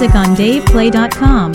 music on DavePlay.com.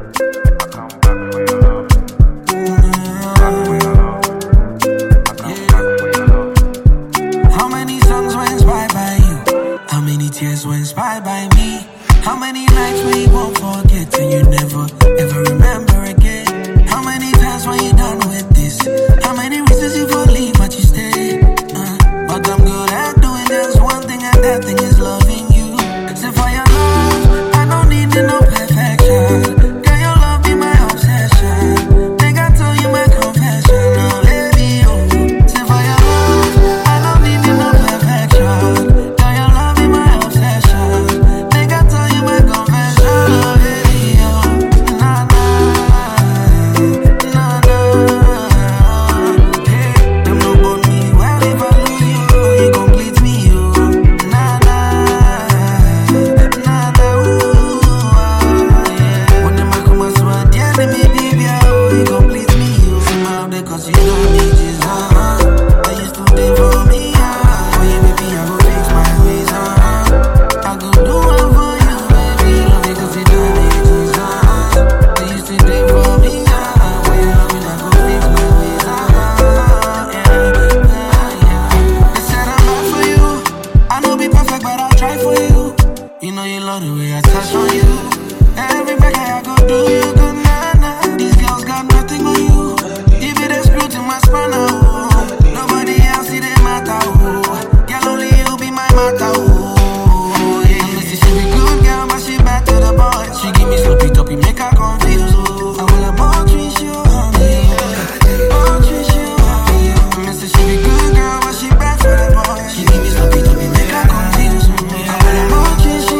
How many songs were inspired by you? How many tears were inspired by me? How many nights we won't forget and you never ever remember again? How many times when you done with this? How many reasons you for leave but you stay? But I'm good at doing just one thing and that thing is loving you. So for your love, I don't need no perfection. Can your love be my obsession? Think I told you my confession, oh baby, oh. So for your love, I don't need no perfection. Can your love be my obsession? Think I told you my confession, oh baby, oh. Nah, nah, nah, nah. Hey, them no born me well if I lose you, you complete me, oh. Nah, nah, nah, nah, ooh, yeah. When them a come and sweat, yeah, they me baby, oh, you complete me, oh. Somehow they cause you know me, Jesus, I used to live for me, oh yeah, baby, I go fix my ways, I go do one for you, baby, love it cause you know me, Jesus, I used to live for me, oh yeah, love it, I go fix my ways, yeah. They said I'm bad for you, I know be perfect, but I'll try for you. You know you love the way I touch on you. Every back I go do you good, nah, nah. These girls got nothing on you. You be the screw to my spinal, oh. Nobody else see they matter, oh. Girl, only you be my matter, oh. Yeah, I miss it, she be good girl, but she bad to the boys. She give me sloppy toppy, make her confused, oh. I will have more trees, you, honey, more trees, you, honey. I miss it, she be good girl, but she bad for the boys. She give me sloppy toppy, make her confused, oh. I will have more trees, you,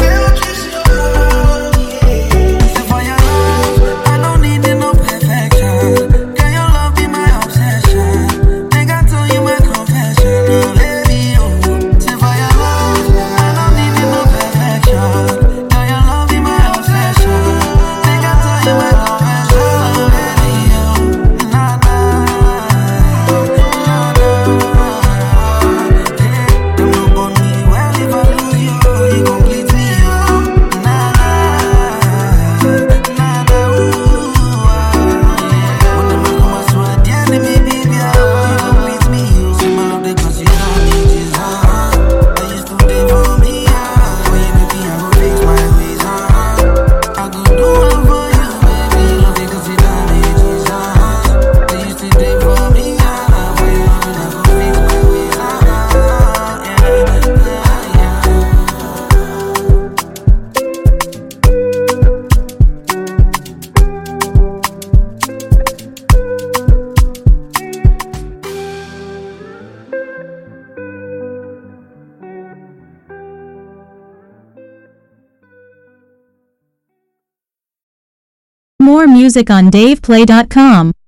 so for your love, I don't need no perfection. Can your love be my obsession? Think I told you my confession, oh baby, oh. So for your love, I don't need no perfection. Can your love be my obsession? Think I told you my confession, oh baby, oh. Nah, nah, nah, nah. Hey, them no born me well if I lose you, you complete me, oh. Nah, nah, nah, ooh, yeah. When them a come and sweat, yeah, they me baby, oh, you complete me, oh. Say my love, they cause you know me, Jesus, I used to live for me, oh yeah, baby, I go fix my ways, I go do one for you, baby, love it cause you know me, Jesus, I used to live for me, oh yeah, I go fix my ways, More music on DavePlay.com.